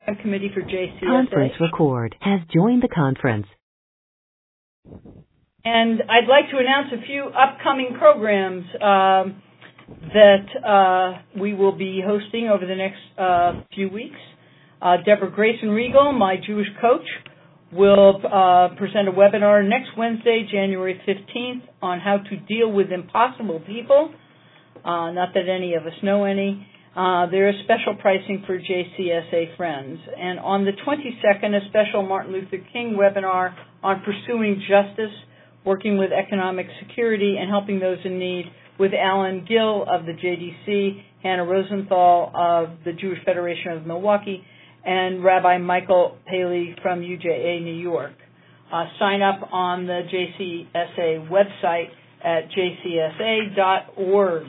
Committee for JCSA. Conference record has joined the conference. And I'd like to announce a few upcoming programs that we will be hosting over the next few weeks. Deborah Grayson Regal, my Jewish coach, will present a webinar next Wednesday, January 15th, on how to deal with impossible people. Not that any of us know any. There is special pricing for JCSA friends. And on the 22nd, a special Martin Luther King webinar on pursuing justice, working with economic security, and helping those in need with Alan Gill of the JDC, Hannah Rosenthal of the Jewish Federation of Milwaukee, and Rabbi Michael Paley from UJA New York. Sign up on the JCSA website at jcsa.org.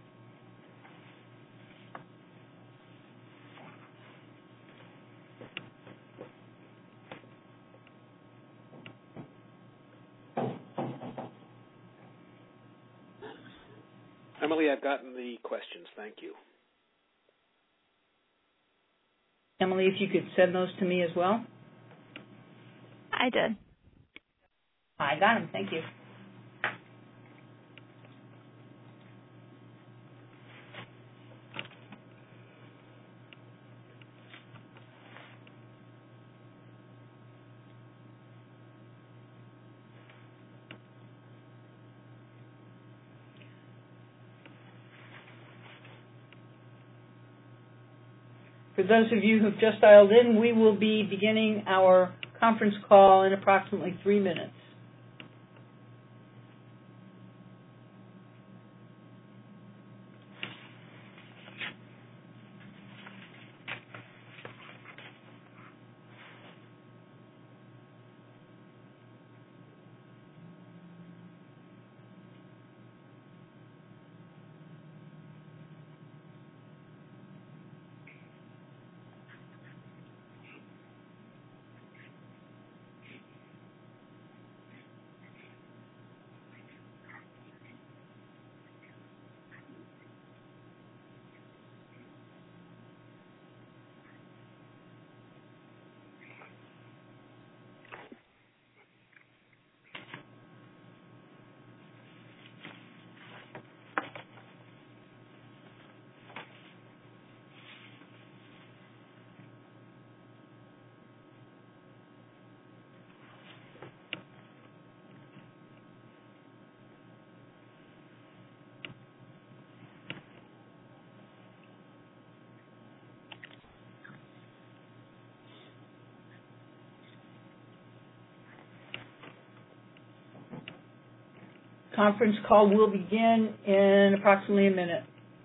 Emily, I've gotten the questions. Thank you. Emily, if you could send those to me as well. I did. I got them. Thank you. For those of you who've just dialed in, we will be beginning our conference call in approximately 3 minutes. Conference call will begin in approximately a minute.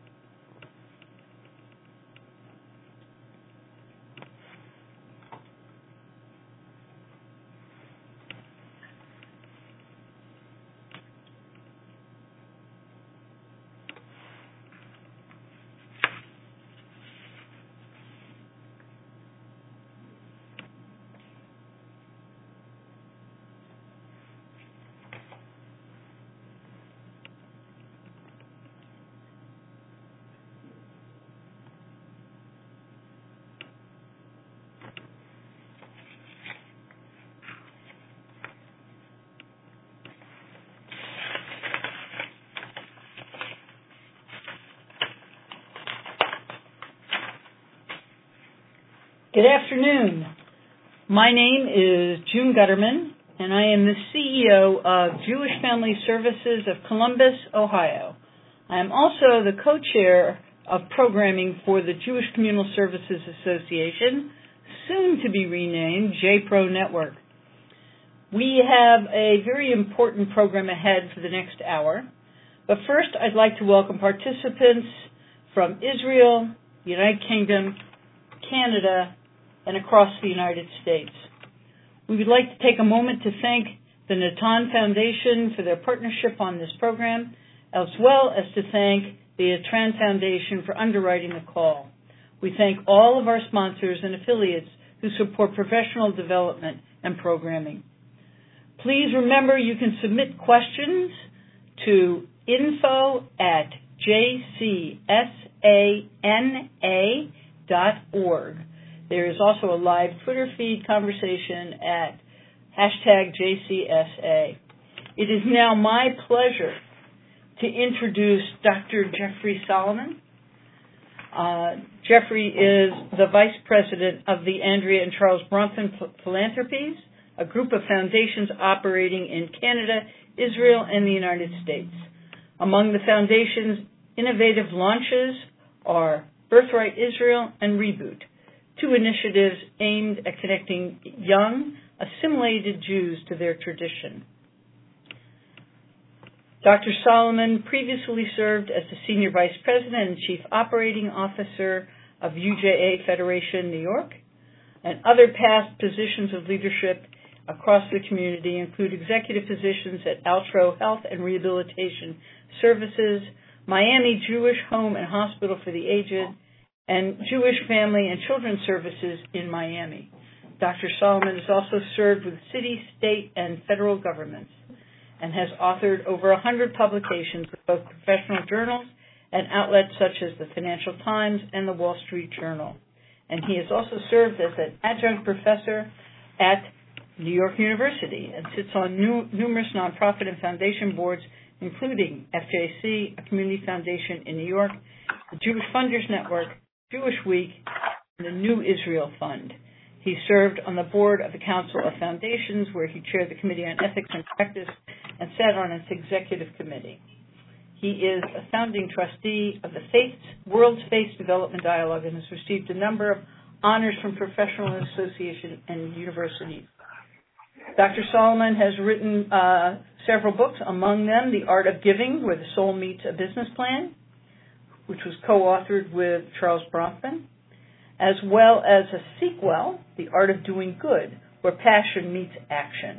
Good afternoon. My name is June Gutterman, and I am the CEO of Jewish Family Services of Columbus, Ohio. I am also the co-chair of programming for the Jewish Communal Services Association, soon to be renamed JPRO Network. We have a very important program ahead for the next hour, but first I'd like to welcome participants from Israel, the United Kingdom, Canada, and across the United States. We would like to take a moment to thank the Natan Foundation for their partnership on this program, as well as to thank the Atran Foundation for underwriting the call. We thank all of our sponsors and affiliates who support professional development and programming. Please remember you can submit questions to info@jcsana.org. There is also a live Twitter feed conversation at #JCSA. It is now my pleasure to introduce Dr. Jeffrey Solomon. Jeffrey is the Vice President of the Andrea and Charles Bronfman Philanthropies, a group of foundations operating in Canada, Israel, and the United States. Among the foundation's innovative launches are Birthright Israel and Reboot, two initiatives aimed at connecting young, assimilated Jews to their tradition. Dr. Solomon previously served as the Senior Vice President and Chief Operating Officer of UJA Federation, New York, and other past positions of leadership across the community include executive positions at Altro Health and Rehabilitation Services, Miami Jewish Home and Hospital for the Aged, and Jewish Family and Children's Services in Miami. Dr. Solomon has also served with city, state, and federal governments, and has authored over 100 publications with both professional journals and outlets such as the Financial Times and the Wall Street Journal. And he has also served as an adjunct professor at New York University and sits on numerous nonprofit and foundation boards, including FJC, a community foundation in New York, the Jewish Funders Network, Jewish Week, and the New Israel Fund. He served on the board of the Council of Foundations, where he chaired the Committee on Ethics and Practice and sat on its executive committee. He is a founding trustee of the World's Faith Development Dialogue and has received a number of honors from professional associations and universities. Dr. Solomon has written several books, among them The Art of Giving, Where the Soul Meets a Business Plan, which was co-authored with Charles Bronfman, as well as a sequel, The Art of Doing Good, Where Passion Meets Action.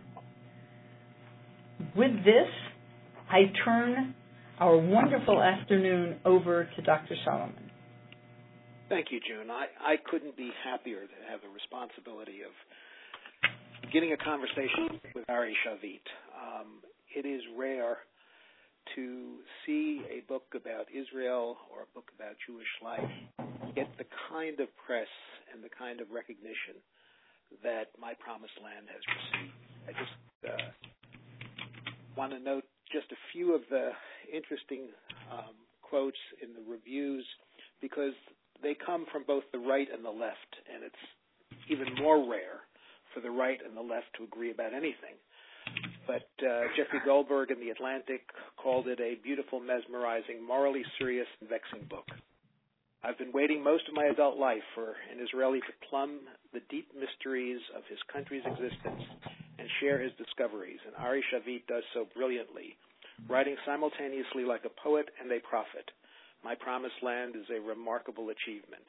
With this, I turn our wonderful afternoon over to Dr. Solomon. Thank you, June. I couldn't be happier to have the responsibility of beginning a conversation with Ari Shavit. It is rare to see a book about Israel or a book about Jewish life get the kind of press and the kind of recognition that My Promised Land has received. I just want to note just a few of the interesting quotes in the reviews, because they come from both the right and the left, and it's even more rare for the right and the left to agree about anything. But Jeffrey Goldberg in The Atlantic called it a beautiful, mesmerizing, morally serious and vexing book. I've been waiting most of my adult life for an Israeli to plumb the deep mysteries of his country's existence and share his discoveries, and Ari Shavit does so brilliantly, writing simultaneously like a poet and a prophet. My Promised Land is a remarkable achievement.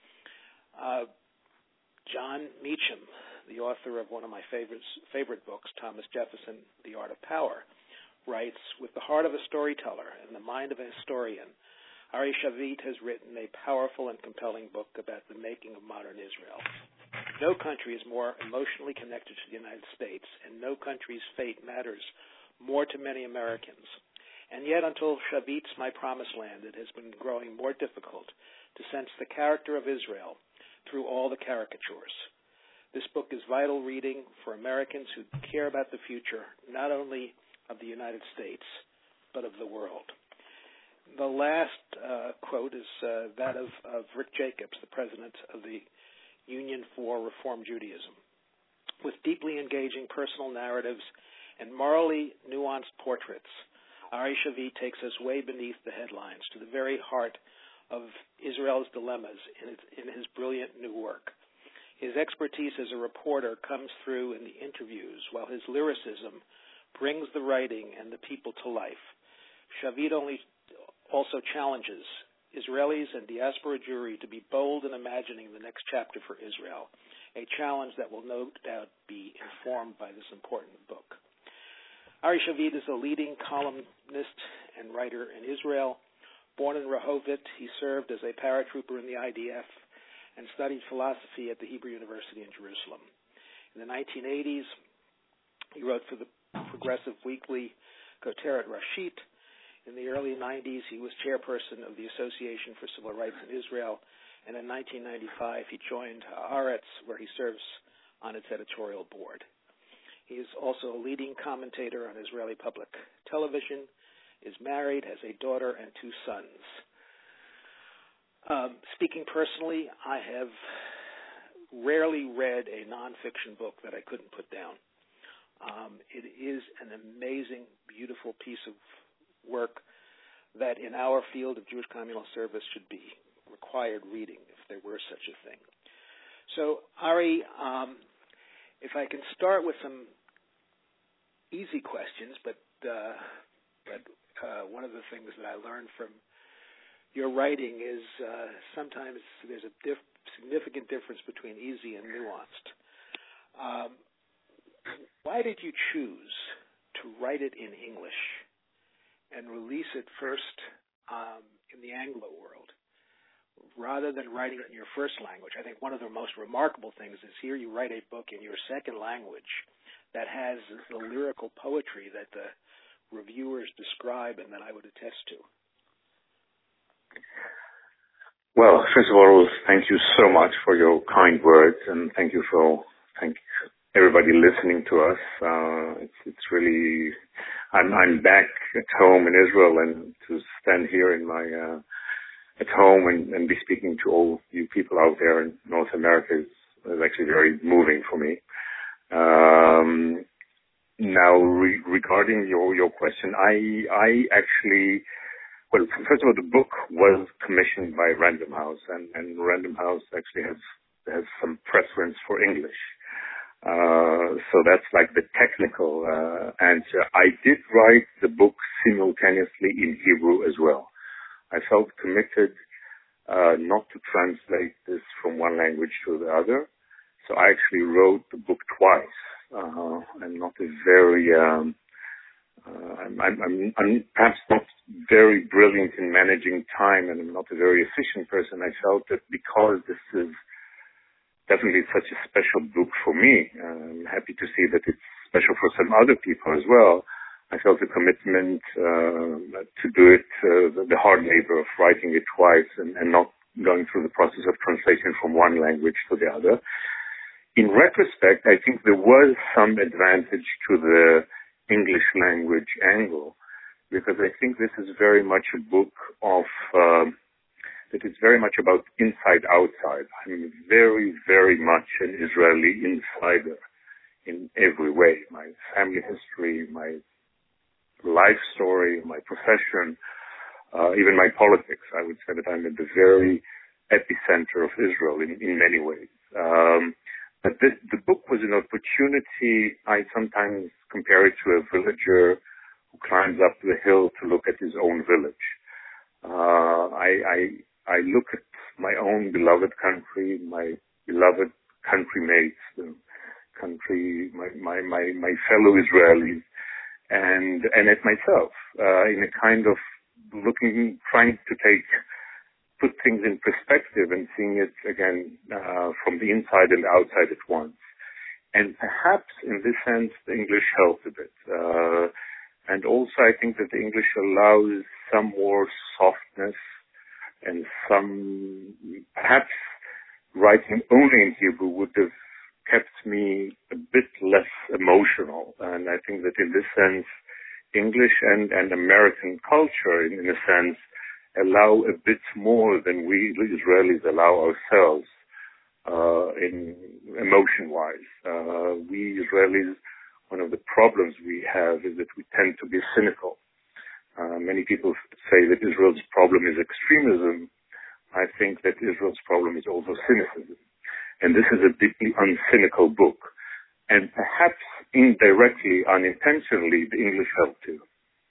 John Meacham, the author of one of my favorite books, Thomas Jefferson, The Art of Power, writes, with the heart of a storyteller and the mind of a historian, Ari Shavit has written a powerful and compelling book about the making of modern Israel. No country is more emotionally connected to the United States, and no country's fate matters more to many Americans. And yet, until Shavit's My Promised Land, it has been growing more difficult to sense the character of Israel through all the caricatures. This book is vital reading for Americans who care about the future, not only of the United States, but of the world. The last quote is that of Rick Jacobs, the president of the Union for Reform Judaism. With deeply engaging personal narratives and morally nuanced portraits, Ari Shavit takes us way beneath the headlines to the very heart of Israel's dilemmas in his brilliant new work. His expertise as a reporter comes through in the interviews, while his lyricism brings the writing and the people to life. Shavit also challenges Israelis and diaspora Jewry to be bold in imagining the next chapter for Israel, a challenge that will no doubt be informed by this important book. Ari Shavit is a leading columnist and writer in Israel. Born in Rehovot, he served as a paratrooper in the IDF and studied philosophy at the Hebrew University in Jerusalem. In the 1980s, he wrote for the progressive weekly Koteret Rashit. In the early 90s, he was chairperson of the Association for Civil Rights in Israel and in 1995 he joined Haaretz, where he serves on its editorial board. He is also a leading commentator on Israeli public television, is married, has a daughter and 2 sons. Speaking personally, I have rarely read a nonfiction book that I couldn't put down. It is an amazing, beautiful piece of work that in our field of Jewish communal service should be required reading, if there were such a thing. So, Ari, if I can start with some easy questions, but one of the things that I learned from your writing is sometimes there's a significant difference between easy and nuanced. Why did you choose to write it in English and release it first in the Anglo world, rather than writing it in your first language? I think one of the most remarkable things is here you write a book in your second language that has the lyrical poetry that the reviewers describe and that I would attest to. Well, first of all, thank you so much for your kind words, and thank you everybody listening to us. It's really, I'm back at home in Israel, and to stand here in my at home and be speaking to all you people out there in North America is actually very moving for me. Now, regarding your question, I actually, well, first of all, the book was commissioned by Random House, and Random House actually has some preference for English. So that's like the technical answer. I did write the book simultaneously in Hebrew as well. I felt committed not to translate this from one language to the other. So I actually wrote the book twice. I'm not a very, I'm perhaps not very brilliant in managing time, and I'm not a very efficient person. I felt that because this is definitely such a special book for me, I'm happy to see that it's special for some other people as well. I felt a commitment to do it, the hard labor of writing it twice and not going through the process of translation from one language to the other. In retrospect, I think there was some advantage to the English language angle, because I think this is very much a book of, that is very much about inside-outside. I'm very, very much an Israeli insider in every way. My family history, my life story, my profession, even my politics. I would say that I'm at the very epicenter of Israel in many ways. But the book was an opportunity. I sometimes compare it to a villager who climbs up the hill to look at his own village. I look at my own beloved country, my beloved country mates, the country, my fellow Israelis, and at myself, in a kind of trying to put things in perspective and seeing it again from the inside and outside at once. And perhaps in this sense, the English helped a bit. And also I think that the English allows some more softness and perhaps writing only in Hebrew would have kept me a bit less emotional. And I think that in this sense, English and American culture, in a sense, allow a bit more than we Israelis allow ourselves in emotion-wise. We Israelis, one of the problems we have is that we tend to be cynical. Many people say that Israel's problem is extremism. I think that Israel's problem is also cynicism. And this is a deeply uncynical book. And perhaps indirectly, unintentionally, the English helped too.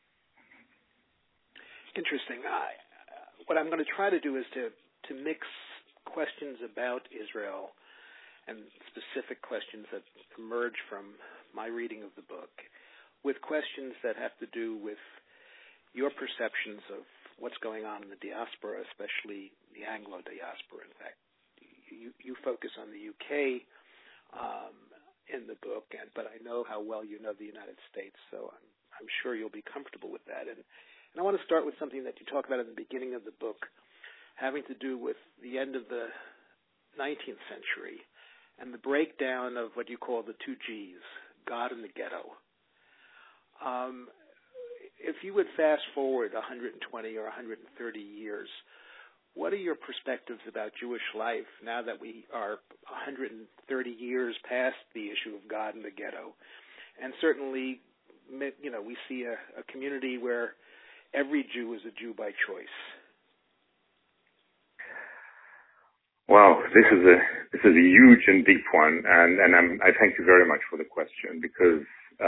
Interesting. What I'm going to try to do is to mix questions about Israel and specific questions that emerge from my reading of the book with questions that have to do with your perceptions of what's going on in the diaspora, especially the Anglo diaspora. In fact, you focus on the UK in the book, but I know how well you know the United States, so I'm sure you'll be comfortable with that. And I want to start with something that you talk about at the beginning of the book, having to do with the end of the 19th century and the breakdown of what you call the two Gs, God and the ghetto. If you would fast forward 120 or 130 years, what are your perspectives about Jewish life now that we are 130 years past the issue of God and the ghetto? And certainly, we see a community where every Jew is a Jew by choice. Wow, this is a huge and deep one, and I thank you very much for the question, because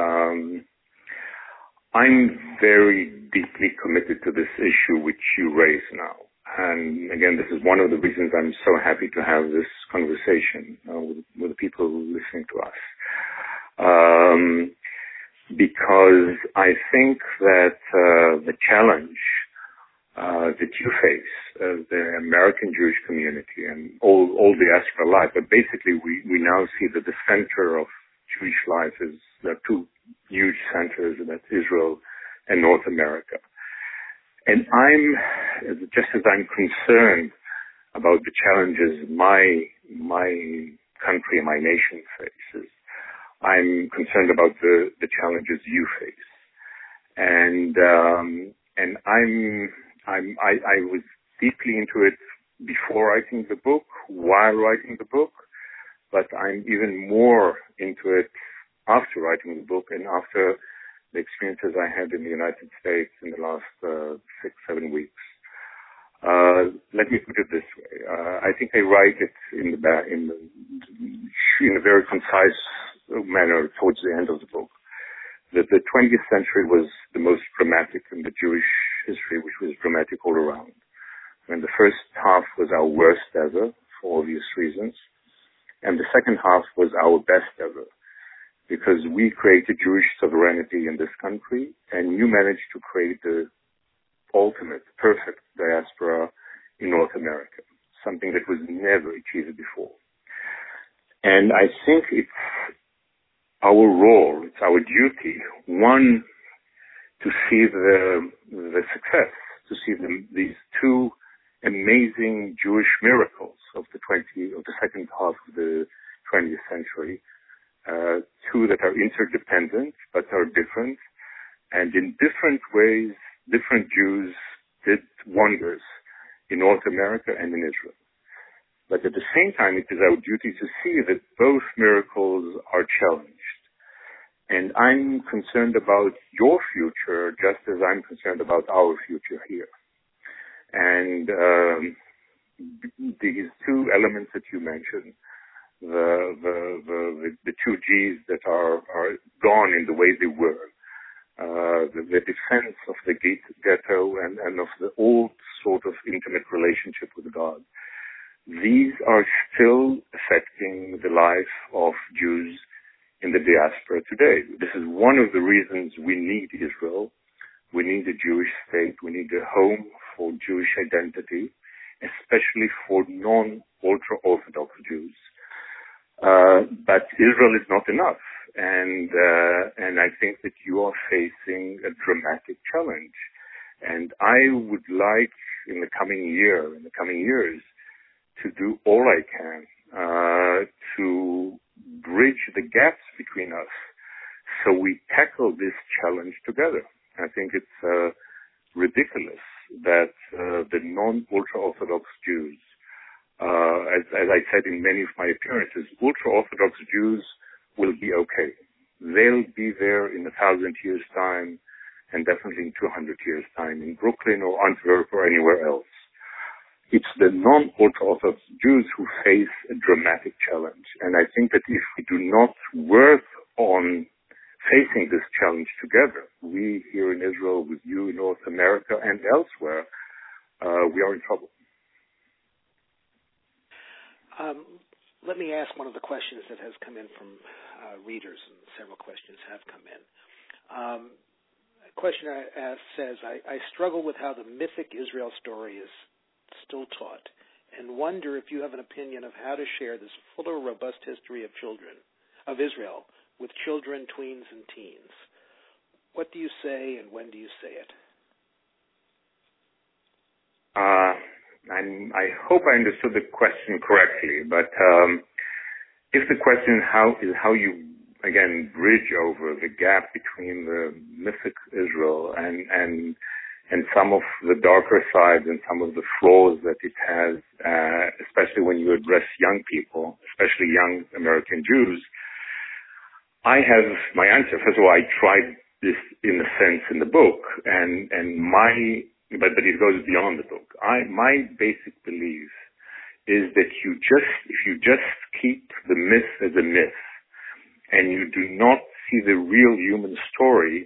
I'm very deeply committed to this issue which you raise now. And again, this is one of the reasons I'm so happy to have this conversation with the people listening to us. Because I think that the challenge that you face as the American Jewish community and all diaspora life, but basically we now see that the center of Jewish life is there are two huge centers, and that's Israel and North America. And just as I'm concerned about the challenges my country, my nation faces, I'm concerned about the challenges you face. And I was deeply into it before writing the book, while writing the book, but I'm even more into it after writing the book and after the experiences I had in the United States in the last 6-7 weeks. Let me put it this way. I think I write it in a very concise manner towards the end of the book. That the 20th century was the most dramatic in the Jewish history, which was dramatic all around. And the first half was our worst ever, for obvious reasons. And the second half was our best ever, because we created Jewish sovereignty in this country, and you managed to create the ultimate, perfect diaspora in North America, something that was never achieved before. And I think it's our role, it's our duty, one, to see the success, to see these two amazing Jewish miracles of the second half of the 20th century, two that are interdependent but are different, and in different ways, different Jews did wonders in North America and in Israel. But at the same time, it is our duty to see that both miracles are challenged. And I'm concerned about your future just as I'm concerned about our future here. And these two elements that you mentioned, the two G's that are gone in the way they were, the defense of the ghetto and of the old sort of intimate relationship with God, these are still affecting the life of Jews in the diaspora today. This is one of the reasons we need Israel. We need a Jewish state. We need a home for Jewish identity, especially for non-ultra-Orthodox Jews. But Israel is not enough. And I think that you are facing a dramatic challenge. And I would like in the coming years, to do all I can to bridge the gaps between us so we tackle this challenge together. I think it's ridiculous that the non-ultra-Orthodox Jews, as I said in many of my appearances, ultra-Orthodox Jews will be okay. They'll be there in 1,000 years' time and definitely in 200 years' time in Brooklyn or Antwerp or anywhere else. It's the non-Orthodox Jews who face a dramatic challenge. And I think that if we do not work on facing this challenge together, we here in Israel, with you in North America and elsewhere, we are in trouble. Let me ask one of the questions that has come in from readers, and several questions have come in. A question says, I struggle with how the mythic Israel story is still taught, and wonder if you have an opinion of how to share this fuller, robust history of Israel with children, tweens, and teens. What do you say, and when do you say it? I hope I understood the question correctly, but if the question is how you, again, bridge over the gap between the mythic Israel and some of the darker sides and some of the flaws that it has, especially when you address young people, especially young American Jews, I have my answer. First of all, I tried this in a sense in the book, but it goes beyond the book. My basic belief is that if you just keep the myth as a myth, and you do not see the real human story,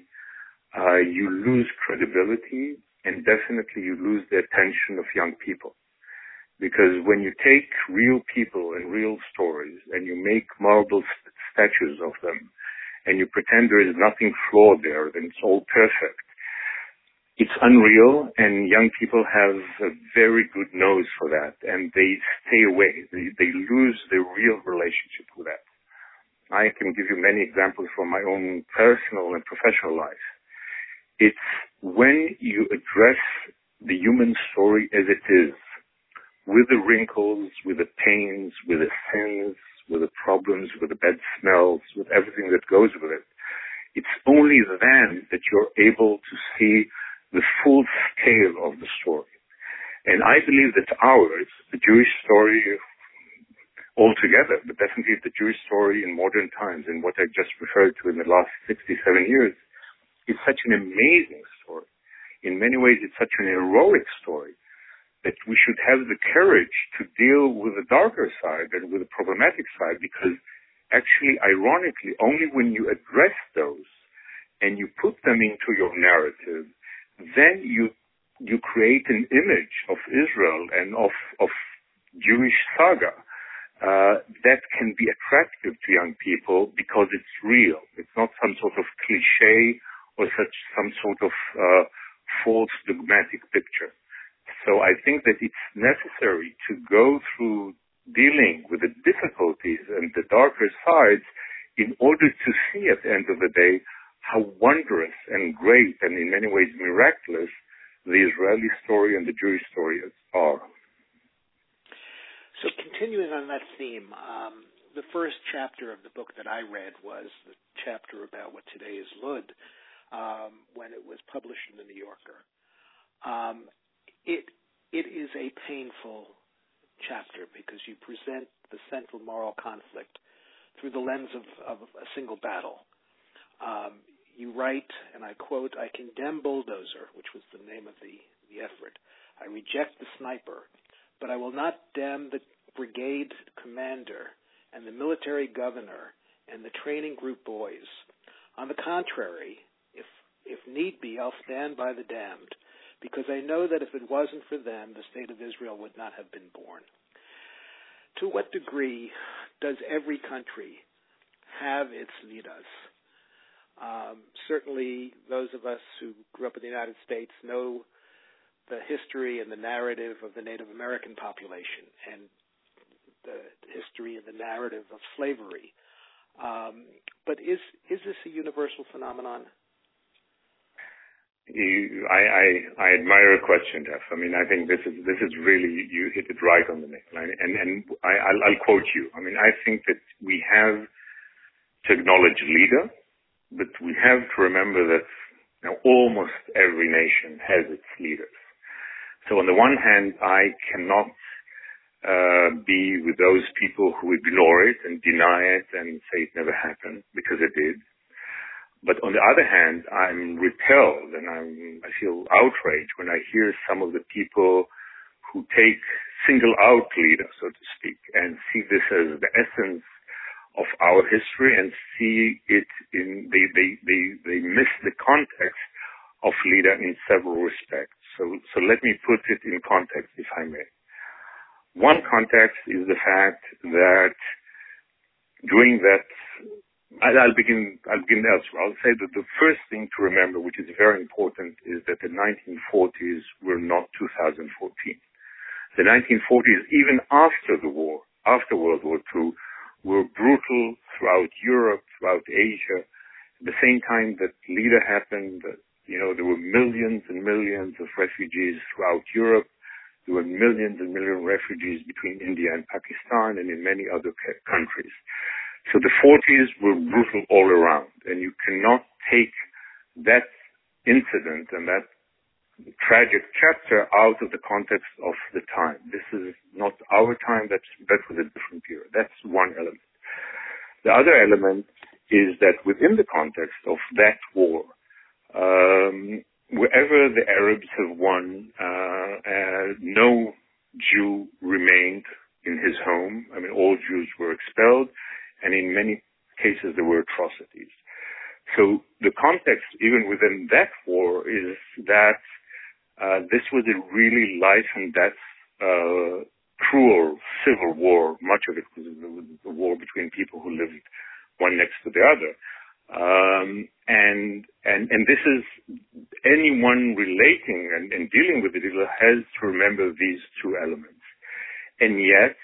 you lose credibility, and definitely you lose the attention of young people. Because when you take real people and real stories, and you make marble statues of them, and you pretend there is nothing flawed there, then it's all perfect, it's unreal, and young people have a very good nose for that, and they stay away. They lose their real relationship with that. I can give you many examples from my own personal and professional life. It's when you address the human story as it is, with the wrinkles, with the pains, with the sins, with the problems, with the bad smells, with everything that goes with it, it's only then that you're able to see the full scale of the story. And I believe that ours, the Jewish story altogether, but definitely the Jewish story in modern times, and what I just referred to in the last 67 years, is such an amazing story. In many ways, it's such an heroic story that we should have the courage to deal with the darker side and with the problematic side, because actually, ironically, only when you address those and you put them into your narrative, then you create an image of Israel and of Jewish saga that can be attractive to young people because it's real. It's not some sort of cliche or some sort of false dogmatic picture. So I think that it's necessary to go through dealing with the difficulties and the darker sides in order to see at the end of the day how wondrous and great and in many ways miraculous the Israeli story and the Jewish story are. So continuing on that theme, the first chapter of the book that I read was the chapter about what today is Lud, when it was published in the New Yorker. It is a painful chapter because you present the central moral conflict through the lens of a single battle. You write, and I quote, "I condemn Bulldozer," which was the name of the effort. "I reject the sniper, but I will not damn the brigade commander and the military governor and the training group boys. On the contrary, if need be, I'll stand by the damned, because I know that if it wasn't for them, the state of Israel would not have been born." To what degree does every country have its leaders? Certainly those of us who grew up in the United States know the history and the narrative of the Native American population and the history and the narrative of slavery. But is this a universal phenomenon? I admire a question, Jeff. I mean, I think this is really, you hit it right on the nail. And I'll quote you. I mean, I think that we have to acknowledge leader, but we have to remember that almost every nation has its leaders. So on the one hand, I cannot be with those people who ignore it and deny it and say it never happened, because it did. But on the other hand, I'm repelled and I feel outraged when I hear some of the people who single out leaders, so to speak, and see this as the essence of our history and see it they miss the context of leader in several respects. So let me put it in context, if I may. One context is the fact that during that, I'll begin elsewhere. I'll say that the first thing to remember, which is very important, is that the 1940s were not 2014. The 1940s, even after the war, after World War II, were brutal throughout Europe, throughout Asia. At the same time that Lida happened, there were millions and millions of refugees throughout Europe. There there were millions and millions of refugees between India and Pakistan and in many other countries. So the 40s were brutal all around, and you cannot take that incident and that tragic chapter out of the context of the time. This is not our time, that was a different period. That's one element. The other element is that within the context of that war, wherever the Arabs have won, no Jew remained in his home. I mean, all Jews were expelled, and in many cases there were atrocities. So the context, even within that war, is that this was a really life and death, cruel civil war. Much of it was a war between people who lived one next to the other. And this is, anyone relating and dealing with it has to remember these two elements. And yet,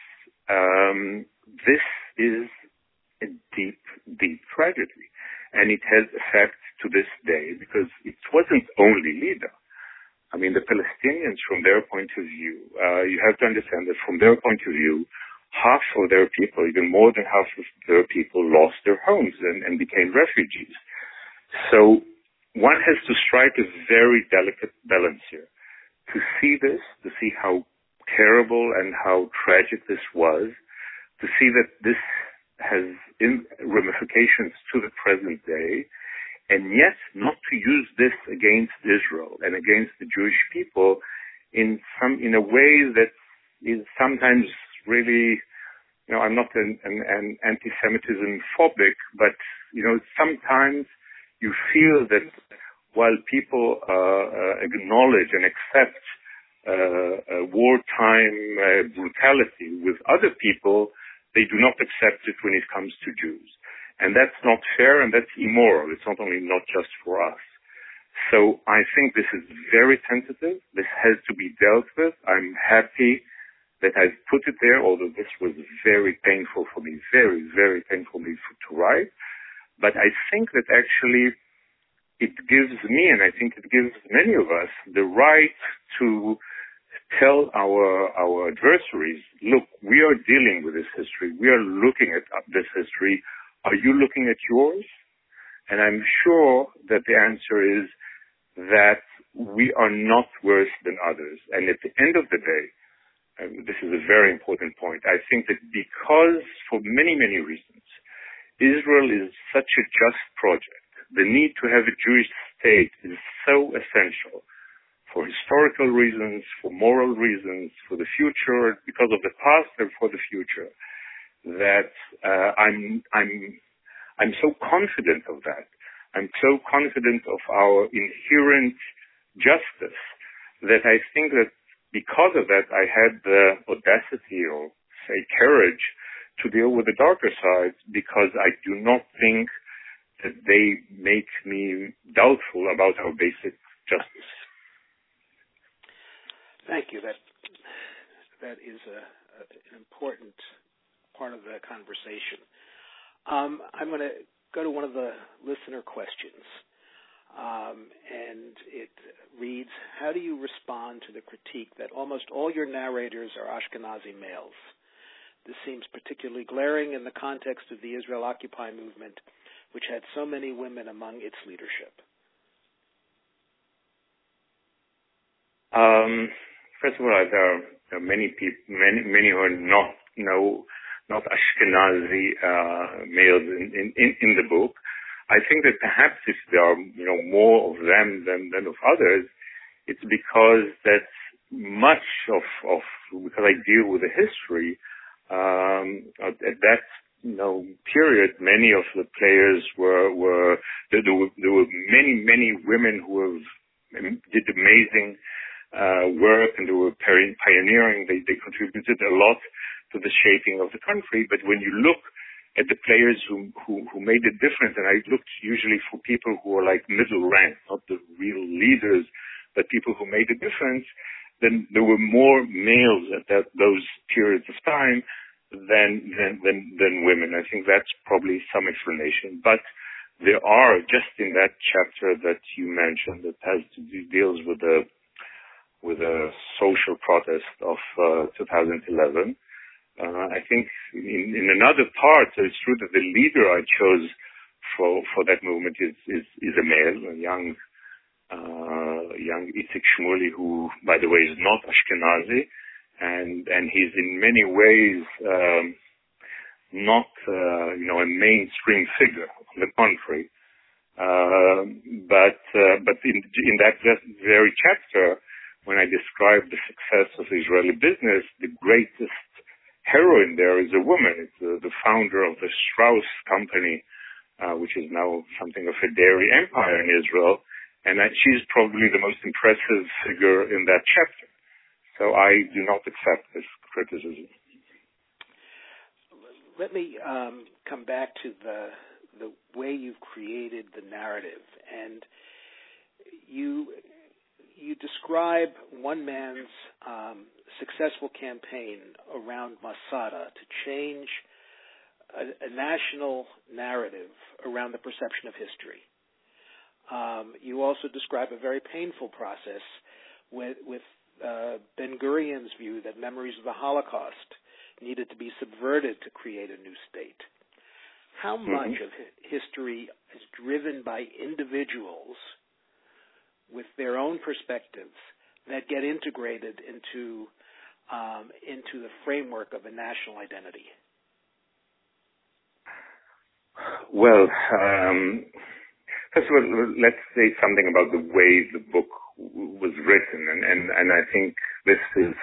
this is a deep, deep tragedy. And it has effect to this day because it wasn't only Lida. I mean, the Palestinians, from their point of view, you have to understand that from their point of view, half of their people, even more than half of their people, lost their homes and became refugees. So one has to strike a very delicate balance here. To see this, to see how terrible and how tragic this was, to see that this has ramifications to the present day, and yet not to use this against Israel and against the Jewish people in a way that is sometimes really, I'm not an anti-Semitism phobic, but, sometimes you feel that while people acknowledge and accept wartime brutality with other people, they do not accept it when it comes to Jews. And that's not fair and that's immoral. It's not just for us. So I think this is very sensitive. This has to be dealt with. I'm happy that I've put it there, although this was very painful for me, very, very painful for me to write. But I think that actually it gives me, and I think it gives many of us, the right to tell our adversaries, look, we are dealing with this history. We are looking at this history. Are you looking at yours? And I'm sure that the answer is that we are not worse than others. And at the end of the day, and this is a very important point, I think that because for many, many reasons, Israel is such a just project, the need to have a Jewish state is so essential for historical reasons, for moral reasons, for the future, because of the past and for the future, that I'm so confident of that. I'm so confident of our inherent justice that I think that because of that, I had the audacity or say courage to deal with the darker side, because I do not think that they make me doubtful about our basic justice. Thank you. That is an important part of the conversation. I'm going to go to one of the listener questions, and it reads, how do you respond to the critique that almost all your narrators are Ashkenazi males? This seems particularly glaring in the context of the Israel Occupy movement, which had so many women among its leadership. First of all, there are many people, many who are not Ashkenazi males in the book. I think that perhaps if there are more of them than of others, it's because that much of because I deal with the history at that period, many of the players were there were many women who did amazing work, and they were pioneering. They contributed a lot to the shaping of the country. But when you look at the players who made a difference, and I looked usually for people who were like middle rank, not the real leaders, but people who made a difference, then there were more males at those periods of time than women. I think that's probably some explanation. But there are, just in that chapter that you mentioned, that deals with the with a social protest of 2011. I think in another part, so it's true that the leader I chose for that movement is a male, a young Itzik Shmuley, who, by the way, is not Ashkenazi, and he's in many ways not a mainstream figure. On the contrary, but in that very chapter, when I describe the success of Israeli business, the greatest heroine there is a woman. It's the founder of the Strauss company, which is now something of a dairy empire in Israel, and she's probably the most impressive figure in that chapter. So I do not accept this criticism. Let me come back to the way you've created the narrative, and you describe one man's successful campaign around Masada to change a national narrative around the perception of history. You also describe a very painful process with Ben-Gurion's view that memories of the Holocaust needed to be subverted to create a new state. How much of history is driven by individuals with their own perspectives that get integrated into the framework of a national identity? Well, first of all, let's say something about the way the book was written, and I think this is,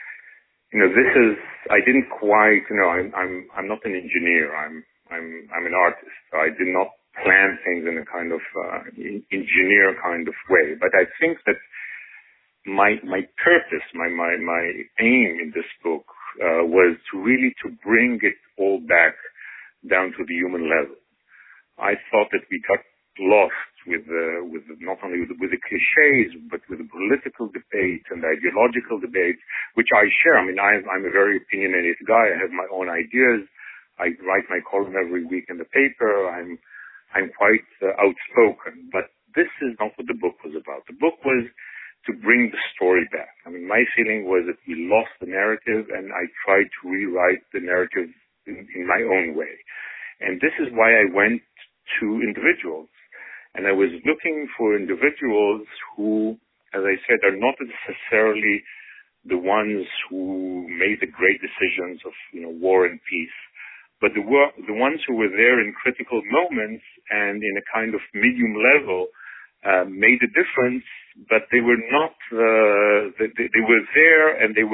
I didn't quite, I'm not an engineer. I'm an artist. So I did not plan things in a kind of engineer kind of way. But I think that my purpose, my aim in this book was to bring it all back down to the human level. I thought that we got lost with not only with the cliches, but with the political debate and the ideological debate, which I share. I mean, I'm a very opinionated guy. I have my own ideas. I write my column every week in the paper. I'm quite outspoken. But this is not what the book was about. The book was to bring the story back. I mean, my feeling was that we lost the narrative, and I tried to rewrite the narrative in my own way. And this is why I went to individuals. And I was looking for individuals who, as I said, are not necessarily the ones who made the great decisions of, war and peace, but the ones who were there in critical moments and in a kind of medium level made a difference, but they were not. They were there, and they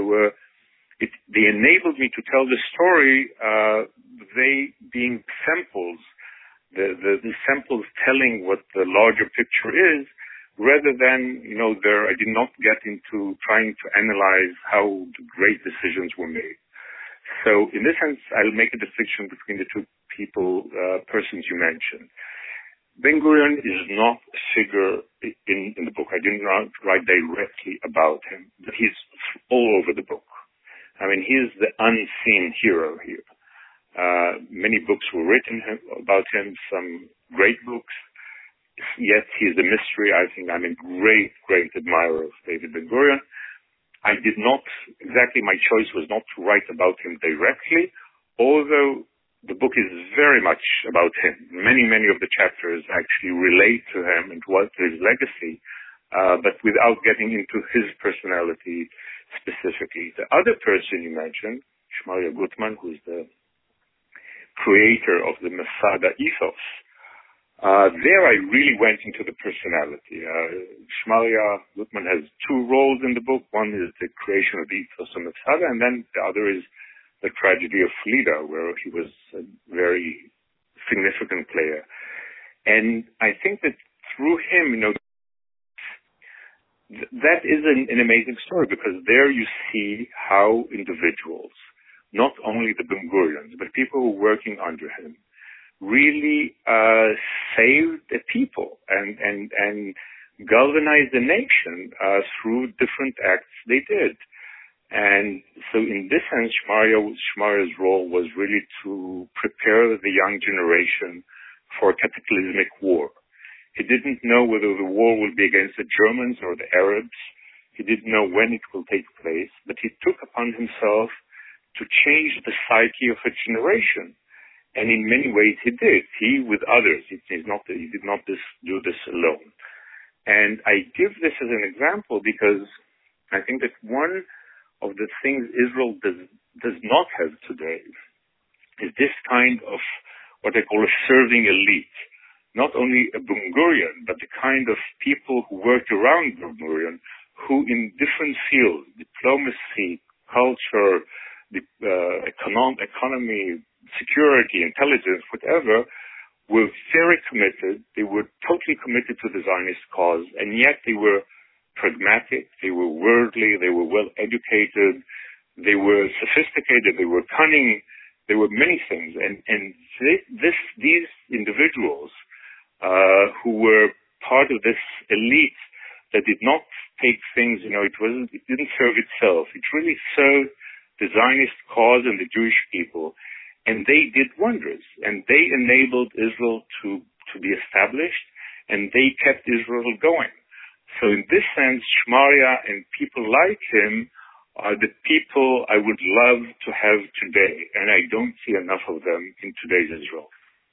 enabled me to tell the story. They being samples. The samples telling what the larger picture is, rather than, I did not get into trying to analyze how the great decisions were made. So in this sense, I'll make a distinction between the two persons you mentioned. Ben-Gurion is not a figure in the book. I did not write directly about him, but he's all over the book. I mean, he's the unseen hero here. Many books were written about him, some great books, yet he's a mystery. I think I'm a great, great admirer of David Ben-Gurion. I did not, my choice was not to write about him directly, although the book is very much about him. Many, many of the chapters actually relate to him and to his legacy, but without getting into his personality specifically. The other person you mentioned, Shmalia Gutman, who is the creator of the Masada ethos, there I really went into the personality. Shmalia Gutman has two roles in the book. One is the creation of the ethos of Masada, and then the other is the tragedy of Flida, where he was a very significant player. And I think that through him, that is an amazing story, because there you see how individuals, not only the Ben-Gurions, but people who were working under him, really saved the people and galvanized the nation through different acts they did. And so in this sense, Shmaria's role was really to prepare the young generation for a cataclysmic war. He didn't know whether the war would be against the Germans or the Arabs. He didn't know when it will take place, but he took upon himself to change the psyche of a generation. And in many ways he did. He with others. He did not do this alone. And I give this as an example because I think that one of the things Israel does not have today is this kind of what I call a serving elite. Not only a Ben-Gurion, but the kind of people who worked around Ben-Gurion, who in different fields, diplomacy, culture, economy, security, intelligence, whatever, were very committed. They were totally committed to the Zionist cause, and yet they were pragmatic, they were worldly, they were well educated, they were sophisticated, they were cunning, there were many things. And these individuals who were part of this elite that did not take things, it didn't serve itself. It really served the Zionist cause and the Jewish people. And they did wonders, and they enabled Israel to be established, and they kept Israel going. So in this sense, Shmaria and people like him are the people I would love to have today, and I don't see enough of them in today's Israel.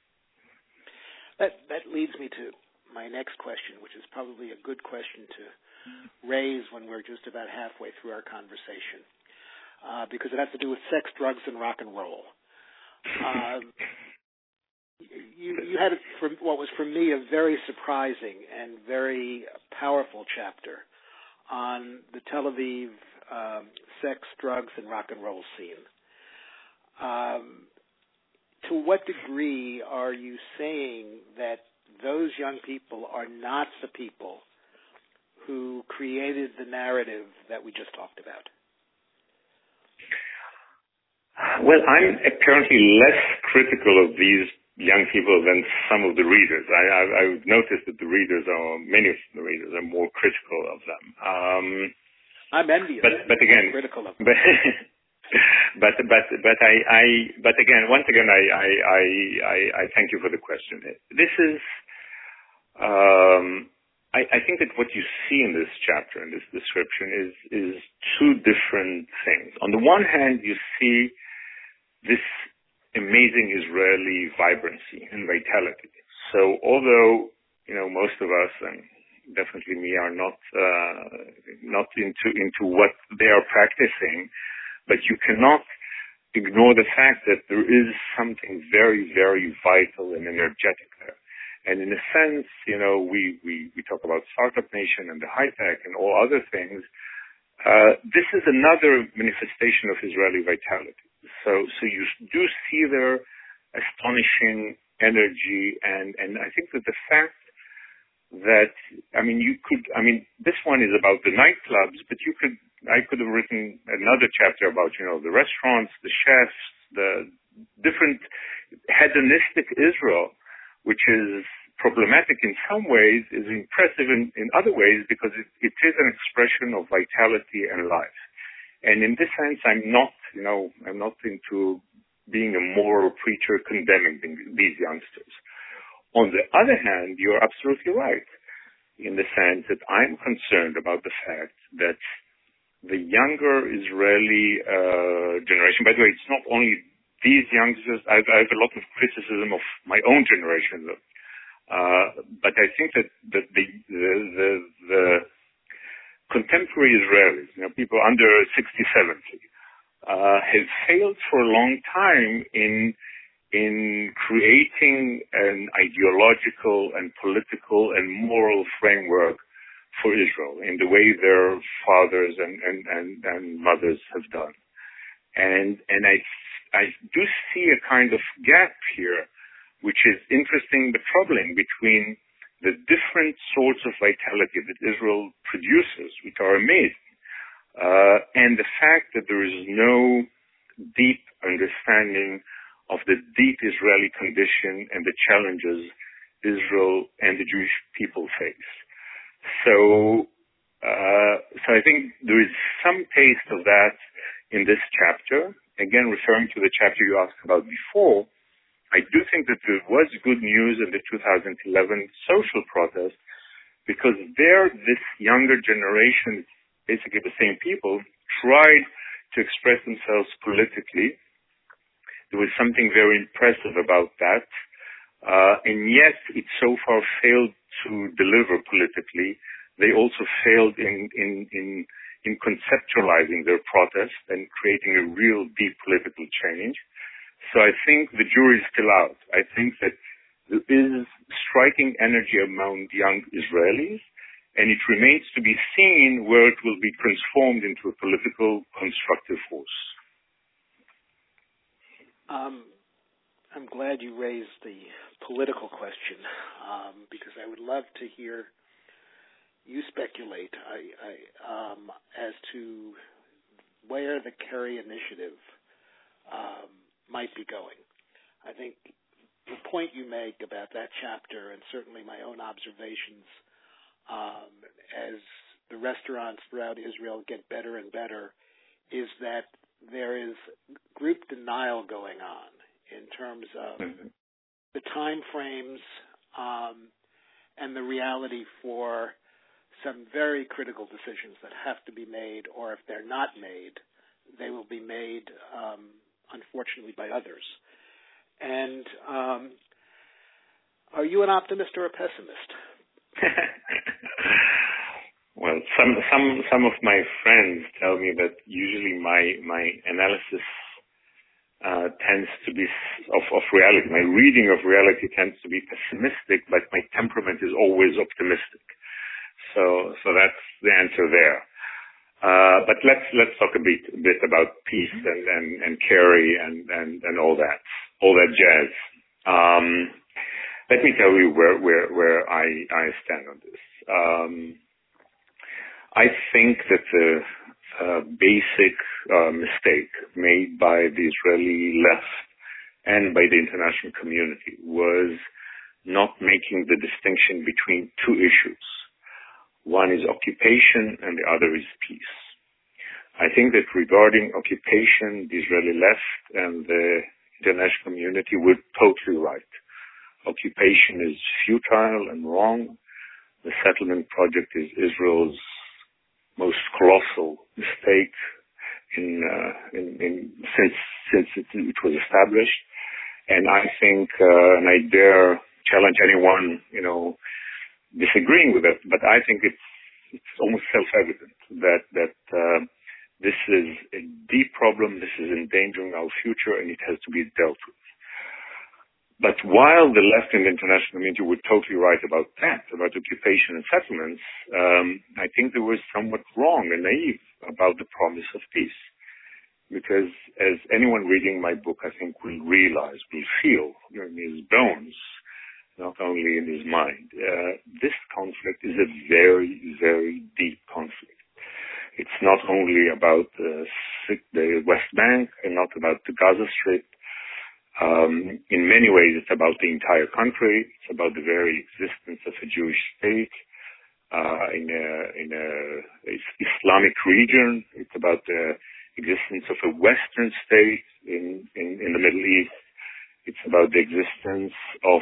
That leads me to my next question, which is probably a good question to raise when we're just about halfway through our conversation, because it has to do with sex, drugs, and rock and roll. You had what was for me a very surprising and very powerful chapter on the Tel Aviv sex, drugs, and rock and roll scene. To what degree are you saying that those young people are not the people who created the narrative that we just talked about? Well, I'm apparently less critical of these young people than some of the readers. I've noticed that many of the readers are more critical of them. I'm envious. But again, critical of them. But again, once again, I thank you for the question. This is, I think that what you see in this chapter, in this description, is two different things. On the one hand, you see this amazing Israeli vibrancy and vitality. So although, most of us, and definitely me, are not into what they are practicing, but you cannot ignore the fact that there is something very, very vital and energetic there. And in a sense, we talk about Startup Nation and the high tech and all other things. This is another manifestation of Israeli vitality. So you do see their astonishing energy, and I think that the fact that, this one is about the nightclubs, but I could have written another chapter about, the restaurants, the chefs, the different hedonistic Israel, which is problematic in some ways, is impressive in other ways, because it is an expression of vitality and life. And in this sense, I'm not into being a moral preacher condemning these youngsters. On the other hand, you're absolutely right in the sense that I'm concerned about the fact that the younger Israeli generation, by the way, it's not only these youngsters, I have a lot of criticism of my own generation, but I think that the contemporary Israelis, people under 60, 70, have failed for a long time in creating an ideological and political and moral framework for Israel in the way their fathers and mothers have done. And I do see a kind of gap here, which is interesting but troubling, between the different sorts of vitality that Israel produces, which are amazing, and the fact that there is no deep understanding of the deep Israeli condition and the challenges Israel and the Jewish people face. So I think there is some taste of that in this chapter. Again, referring to the chapter you asked about before, I do think that there was good news in the 2011 social protest, because there this younger generation basically the same people, tried to express themselves politically. There was something very impressive about that. And yet it so far failed to deliver politically. They also failed in conceptualizing their protest and creating a real deep political change. So I think the jury is still out. I think that there is striking energy among young Israelis, and it remains to be seen where it will be transformed into a political constructive force. I'm glad you raised the political question, because I would love to hear you speculate as to where the Kerry initiative might be going. I think the point you make about that chapter, and certainly my own observations, as the restaurants throughout Israel get better and better, is that there is group denial going on in terms of the time frames and the reality for some very critical decisions that have to be made, or if they're not made, they will be made, unfortunately, by others. And are you an optimist or a pessimist? Well, some of my friends tell me that usually my analysis tends to be of reality. My reading of reality tends to be pessimistic, but my temperament is always optimistic. So that's the answer there. But let's talk a bit about peace and Kerry and all that jazz. Let me tell you where I stand on this. I think that the basic mistake made by the Israeli left and by the international community was not making the distinction between two issues. One is occupation and the other is peace. I think that regarding occupation, the Israeli left and the international community were totally right. Occupation is futile and wrong. The settlement project is Israel's most colossal mistake since it was established. And I think, and I dare challenge anyone, disagreeing with it, but I think it's almost self-evident that this is a deep problem. This is endangering our future, and it has to be dealt with. But while the left and the international community were totally right about that, about occupation and settlements, I think they were somewhat wrong and naive about the promise of peace. Because as anyone reading my book, I think, will realize, will feel in his bones, not only in his mind, this conflict is a very, very deep conflict. It's not only about the West Bank and not about the Gaza Strip. In many ways, it's about the entire country. It's about the very existence of a Jewish state in a Islamic region. It's about the existence of a Western state in the Middle East. It's about the existence of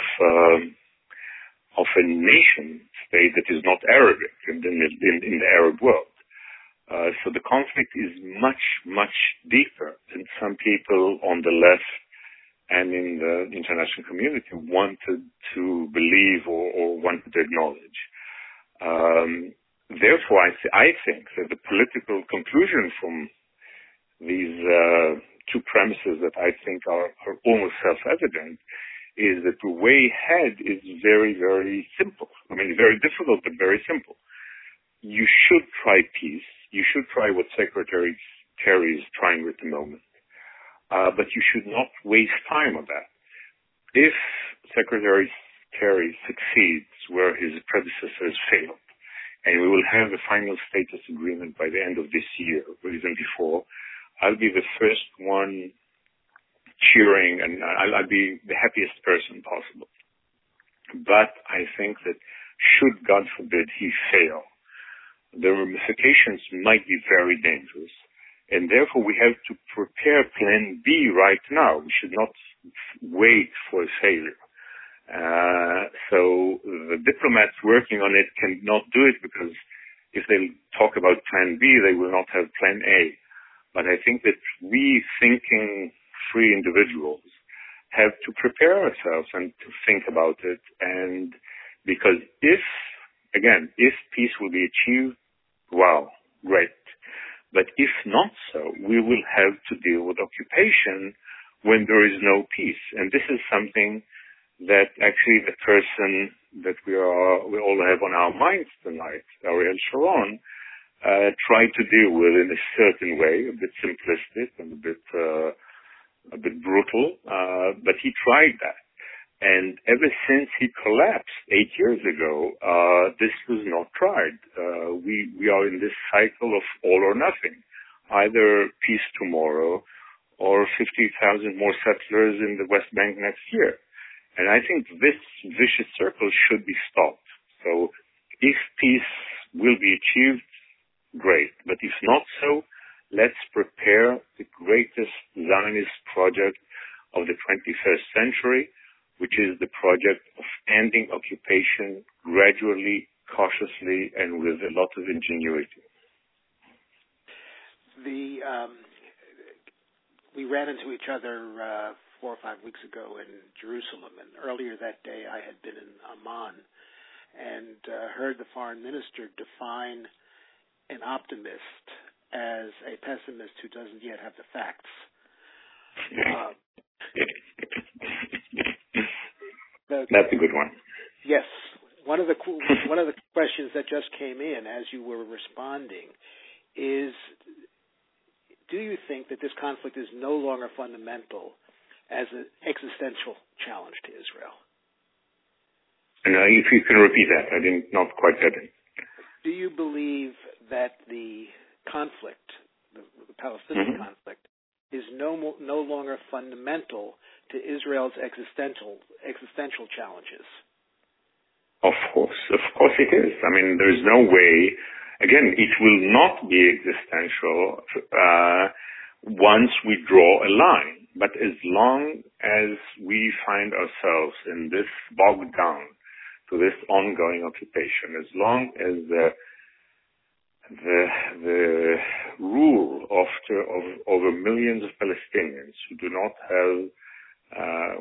a nation state that is not Arabic in the Arab world. So the conflict is much, much deeper than some people on the left and in the international community wanted to believe or wanted to acknowledge. Therefore, I think that the political conclusion from these two premises that I think are almost self-evident is that the way ahead is very, very simple. I mean, very difficult, but very simple. You should try peace. You should try what Secretary Kerry is trying at the moment. But you should not waste time on that. If Secretary Kerry succeeds where his predecessors failed, and we will have a final status agreement by the end of this year, or even before, I'll be the first one cheering, and I'll be the happiest person possible. But I think that should, God forbid, he fail, the ramifications might be very dangerous. And therefore, we have to prepare Plan B right now. We should not wait for a failure. So the diplomats working on it cannot do it because if they talk about plan B, they will not have plan A. But I think that we thinking free individuals have to prepare ourselves and to think about it. And because if peace will be achieved, wow, great. But if not so, we will have to deal with occupation when there is no peace. And this is something that actually the person that we all have on our minds tonight, Ariel Sharon, tried to deal with in a certain way, a bit simplistic and a bit brutal, but he tried that. And ever since he collapsed 8 years ago, this was not tried. We are in this cycle of all or nothing, either peace tomorrow or 50,000 more settlers in the West Bank next year. And I think this vicious circle should be stopped. So if peace will be achieved, great. But if not so, let's prepare the greatest Zionist project of the 21st century, which is the project of ending occupation gradually, cautiously, and with a lot of ingenuity. We ran into each other 4 or 5 weeks ago in Jerusalem, and earlier that day I had been in Amman and heard the foreign minister define an optimist as a pessimist who doesn't yet have the facts. That's a good one. Yes. One of the questions that just came in as you were responding is, do you think that this conflict is no longer fundamental as an existential challenge to Israel? And if you can repeat that, I did not quite get it. Do you believe that the conflict, the Palestinian conflict, is no longer fundamental to Israel's existential challenges? Of course it is. I mean, there's no way. Again, it will not be existential once we draw a line. But as long as we find ourselves in this bogged down to this ongoing occupation, as long as the rule over millions of Palestinians who do not have